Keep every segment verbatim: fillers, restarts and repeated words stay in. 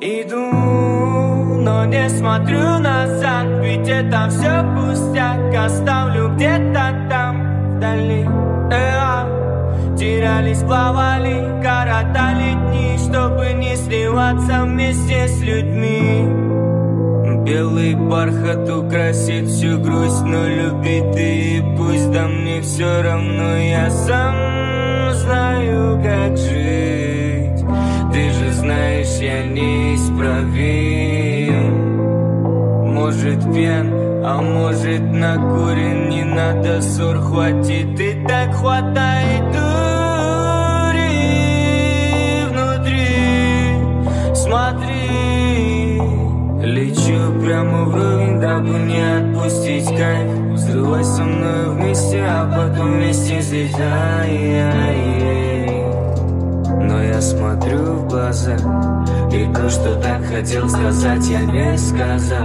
Иду, но не смотрю назад, ведь это все пустяк. Оставлю где-то там вдали. Э-а. Терялись, плавали, коротали дни, чтобы не сливаться вместе с людьми. Белый бархат украсит всю грусть, но любит и пусть, да мне все равно, я сам знаю, как жить. Ты же знаешь, я неисправим. Может пьян, а может накурен, не надо ссор, хватит и так хватает дури внутри. Смотри, лечу прямо вровень, дабы не отпустить кайф. Взрывай со мной вместе, а потом вместе взлетай. Но я смотрю в глаза, и то, что так хотел сказать, я не сказал.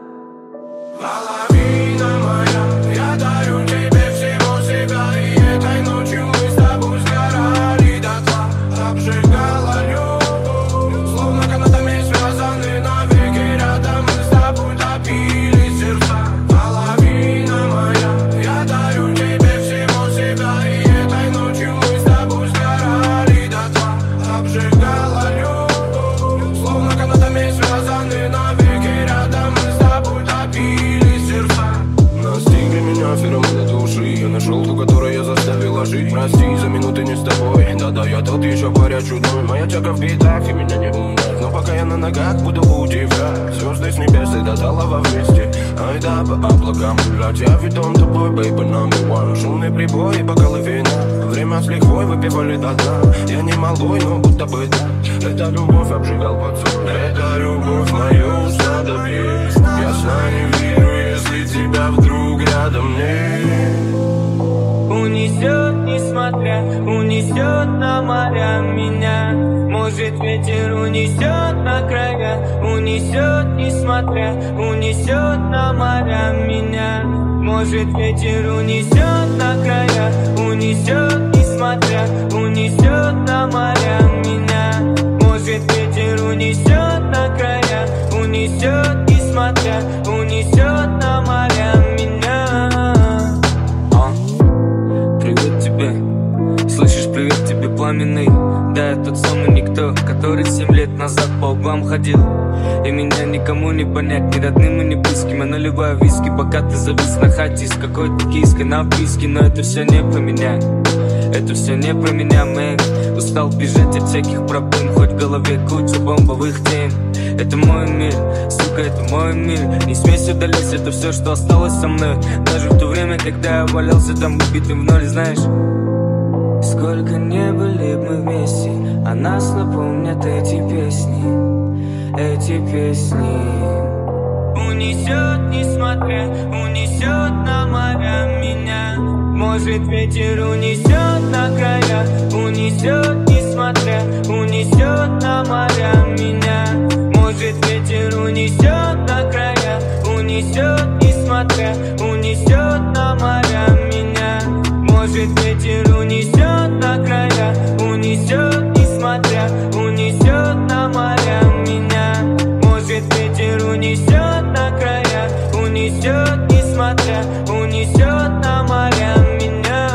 Половина моя, я дарю тебе всего себя, и этой ночью мы с тобой сгорали дотла. Обжигала любовь, словно канатами связаны навеки рядом, мы с тобой топили сердца. Половина моя, я дарю тебе всего себя, и этой ночью мы с тобой сгорали дотла. Обжигала любовь, словно канатами связаны навеки рядом, мы с тобой топили сердца. Настигли меня феромоны души, я нашел ту, которую я заставила жить. Прости за минуты не с тобой, да-да, я тот еще паря чудной. Моя тяга в бедах и меня не умрет, но пока я на ногах, буду у тебя. Звезды с небес и до талого вместе. Ай да, по облакам гулять, я ведом тобой, baby number one. Шумный прибой и бокалы вина, время с лихвой выпивали до дна. Я не малой, но будто бы да, эта любовь обжигал поцелуй. Эта любовь мою снадобье, я сна не вижу, если тебя вдруг рядом нет. Унесет, несмотря, унесет на моря меня. Может ветер унесет на края, унесет, несмотря, унесет на моря меня. Может ветер унесет на края, унесет, несмотря, унесет на моря меня. Может ветер унесет на края, унесет, несмотря, унесет на моря меня. Привет тебе, слышишь, привет тебе, пламенный. Да, я тот самый никто, который семь лет назад по углам ходил. И меня никому не понять, ни родным и ни близким. Я наливаю виски, пока ты завис на хате с какой-то киской на вписке. Но это все не про меня, это все не про меня, мэн. Устал бежать от всяких проблем, хоть в голове куча бомбовых тем. Это мой мир, сука, это мой мир. Не смейся удалить, это все, что осталось со мной. Даже в то время, когда я валялся там убитым в ноль, знаешь. Сколько не были мы вместе, а нас напомнят эти песни, эти песни. Унесет, несмотря, унесет на моря меня. Может ветер унесет на края, унесет, несмотря, унесет на моря меня. Может ветер унесет на края, унесет, несмотря, унесет на моря меня. Может ветер унесет на края, унесет, несмотря, унесет на моря меня. Может ветер унесет на края, унесет, несмотря, унесет на моря меня.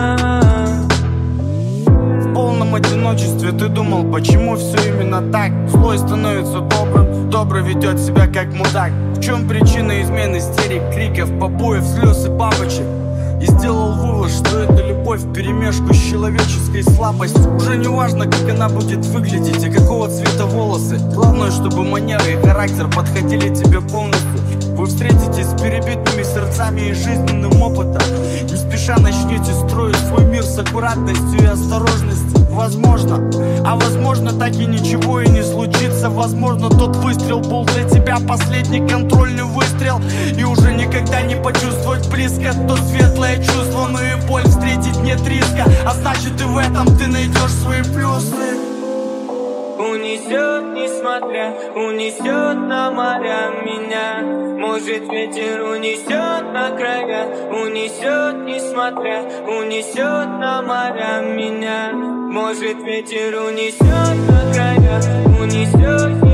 В полном одиночестве ты думал, почему все именно так? Злой становится добрым, добрый ведет себя как мудак. В чем причина измен, истерик, криков, побоев, слез и бабочек? И сделал вывод, что это любовь вперемешку с человеческой слабостью. Уже не важно, как она будет выглядеть и какого цвета волосы. Главное, чтобы манеры и характер подходили тебе полностью. Вы встретитесь с перебитыми сердцами и жизненным опытом. Не спеша начнете строить свой мир с аккуратностью и осторожностью. Возможно, а возможно так и ничего и не случится. Возможно, тот выстрел был для тебя последний контрольный выстрел. И уже никогда не почувствовать близко то светлое чувство, но и боль встретить нет риска. А значит и в этом ты найдешь свои плюсы. Унесет, несмотря, унесет на моря меня. Может ветер унесет на края, унесет, несмотря, унесет на моря меня. Может ветер унесет на края, унесет.